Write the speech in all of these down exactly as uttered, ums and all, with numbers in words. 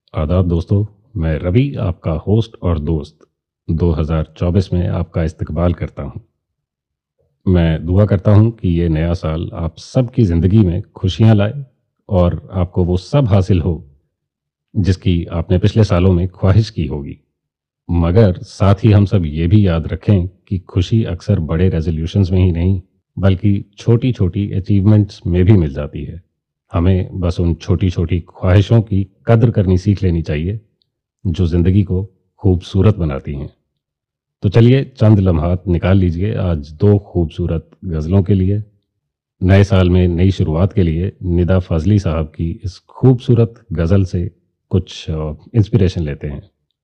आदाब दोस्तों। मैं रवि आपका होस्ट और दोस्त दो हज़ार चौबीस में आपका इस्तकबाल करता हूं। मैं दुआ करता हूं कि ये नया साल आप सबकी ज़िंदगी में खुशियां लाए और आपको वो सब हासिल हो जिसकी आपने पिछले सालों में ख्वाहिश की होगी। मगर साथ ही हम सब ये भी याद रखें कि खुशी अक्सर बड़े रेजोल्यूशंस में ही नहीं बल्कि छोटी छोटी अचीवमेंट्स में भी मिल जाती है। हमें बस उन छोटी छोटी ख्वाहिशों की कद्र करनी सीख लेनी चाहिए जो ज़िंदगी को खूबसूरत बनाती हैं। तो चलिए चंद लम्हात निकाल लीजिए आज दो खूबसूरत गज़लों के लिए। नए साल में नई शुरुआत के लिए निदा फ़ाज़ली साहब की इस खूबसूरत गज़ल से कुछ इंस्पिरेशन लेते हैं।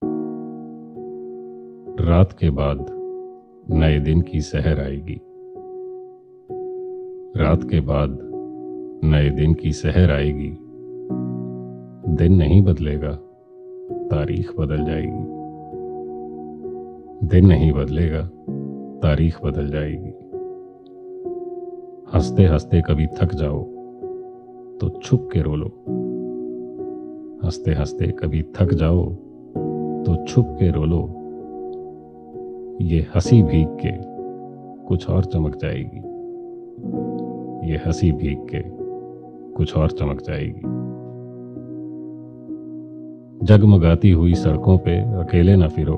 रात के बाद नए दिन की सहर आएगी। रात के बाद नए दिन की सहर आएगी। दिन नहीं बदलेगा, तारीख बदल जाएगी। दिन नहीं बदलेगा, तारीख बदल जाएगी। हंसते हंसते कभी थक जाओ तो छुप के रो लो। हंसते हंसते कभी थक जाओ तो छुप के रो लो। ये हंसी भीग के कुछ और चमक जाएगी। ये हंसी भीग के कुछ और चमक जाएगी। जगमगाती हुई सड़कों पे अकेले ना फिरो।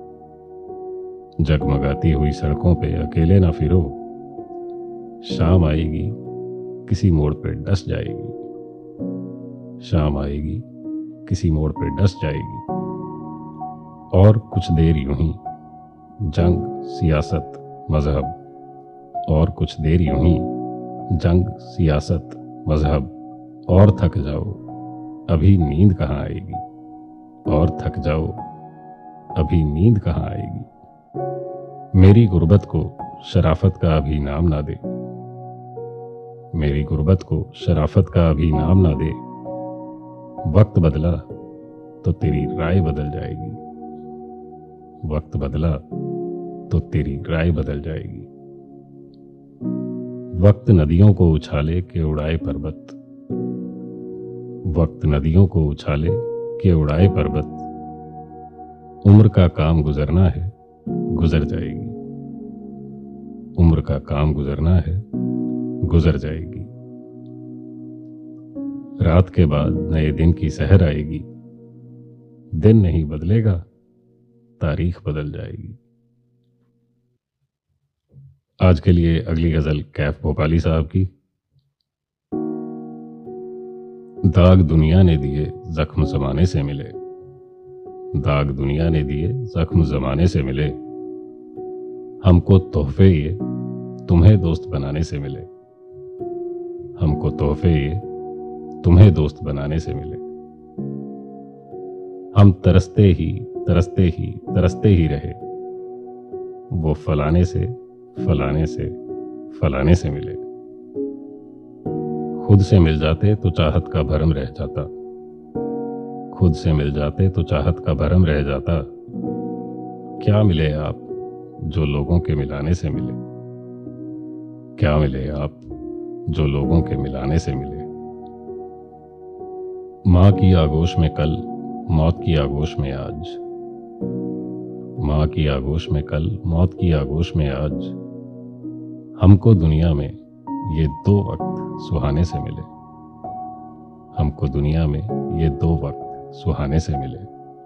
जगमगाती हुई सड़कों पे अकेले ना फिरो। शाम आएगी किसी मोड़ पे डस जाएगी। शाम आएगी किसी मोड़ पे डस जाएगी। और कुछ देर यूं ही जंग, सियासत, मजहब। और कुछ देर यूं ही जंग, सियासत, मजहब। और थक जाओ अभी नींद कहाँ आएगी। और थक जाओ अभी नींद कहाँ आएगी। मेरी गुर्बत को शराफत का अभी नाम ना दे। मेरी गुर्बत को शराफत का अभी नाम ना दे। वक्त बदला तो तेरी राय बदल जाएगी। वक्त बदला तो तेरी राय बदल जाएगी। वक्त नदियों को उछाले के उड़ाए पर्वत। वक्त नदियों को उछाले के उड़ाए पर्वत। उम्र का काम गुजरना है, गुजर जाएगी। उम्र का काम गुजरना है, गुजर जाएगी। रात के बाद नए दिन की सहर आएगी। दिन नहीं बदलेगा, तारीख बदल जाएगी। आज के लिए अगली गजल कैफ भोपाली साहब की। दाग दुनिया ने दिए जख्म जमाने से मिले। दाग दुनिया ने दिए जख्म जमाने से मिले। हमको तोहफे ये तुम्हें दोस्त बनाने से मिले। हमको तोहफे ये तुम्हें दोस्त बनाने से मिले। हम तरसते ही तरसते ही तरसते ही रहे। वो फलाने से फलाने से फलाने से मिले। खुद से मिल जाते तो चाहत का भरम रह जाता। खुद से मिल जाते तो चाहत का भरम रह जाता। क्या मिले आप जो लोगों के मिलाने से मिले। क्या मिले आप जो लोगों के मिलाने से मिले। माँ की आगोश में कल, मौत की आगोश में आज। माँ की आगोश में कल, मौत की आगोश में आज। हमको दुनिया में ये दो वक्त सुहाने से मिले। हमको दुनिया में ये दो वक्त सुहाने से मिले।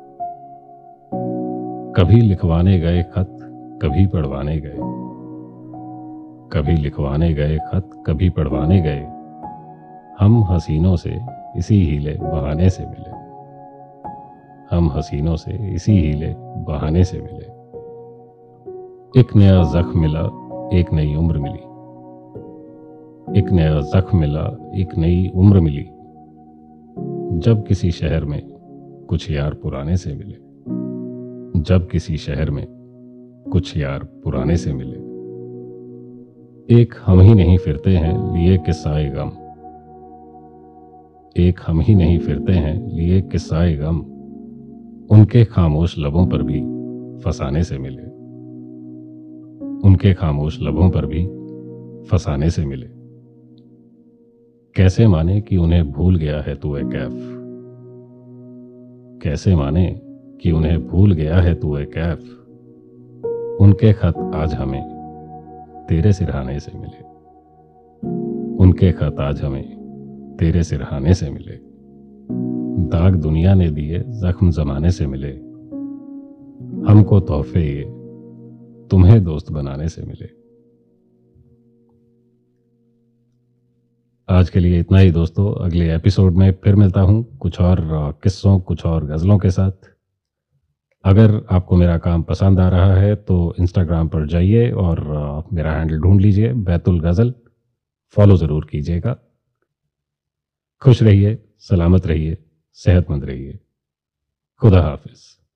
कभी लिखवाने गए खत, कभी पढ़वाने गए। कभी लिखवाने गए खत, कभी पढ़वाने गए। हम हसीनों से इसी हीले बहाने से मिले। हम हसीनों से इसी हीले बहाने से मिले। एक नया जख्म मिला, एक नई उम्र मिली। एक नया जख्म मिला, एक नई उम्र मिली। जब किसी शहर में कुछ यार पुराने से मिले। जब किसी शहर में कुछ यार पुराने से मिले। एक हम ही नहीं फिरते हैं लिए किस्साए गम। एक हम ही नहीं फिरते हैं लिए किस्साए गम। उनके खामोश लबों पर भी फसाने से मिले। उनके खामोश लबों पर भी फसाने से मिले। कैसे माने कि उन्हें भूल गया है तू ए कैफ। कैसे माने कि उन्हें भूल गया है तू ए कैफ। उनके खत आज हमें तेरे सिरहाने से मिले। उनके खत आज हमें तेरे सिरहाने से मिले। दाग दुनिया ने दिए, जख्म जमाने से मिले। हमको तोहफे ये तुम्हें दोस्त बनाने से मिले। आज के लिए इतना ही दोस्तों। अगले एपिसोड में फिर मिलता हूं कुछ और किस्सों, कुछ और गज़लों के साथ। अगर आपको मेरा काम पसंद आ रहा है तो इंस्टाग्राम पर जाइए और मेरा हैंडल ढूंढ लीजिए, बैतुल गज़ल। फॉलो ज़रूर कीजिएगा। खुश रहिए, सलामत रहिए, सेहतमंद रहिए। खुदा हाफिज़।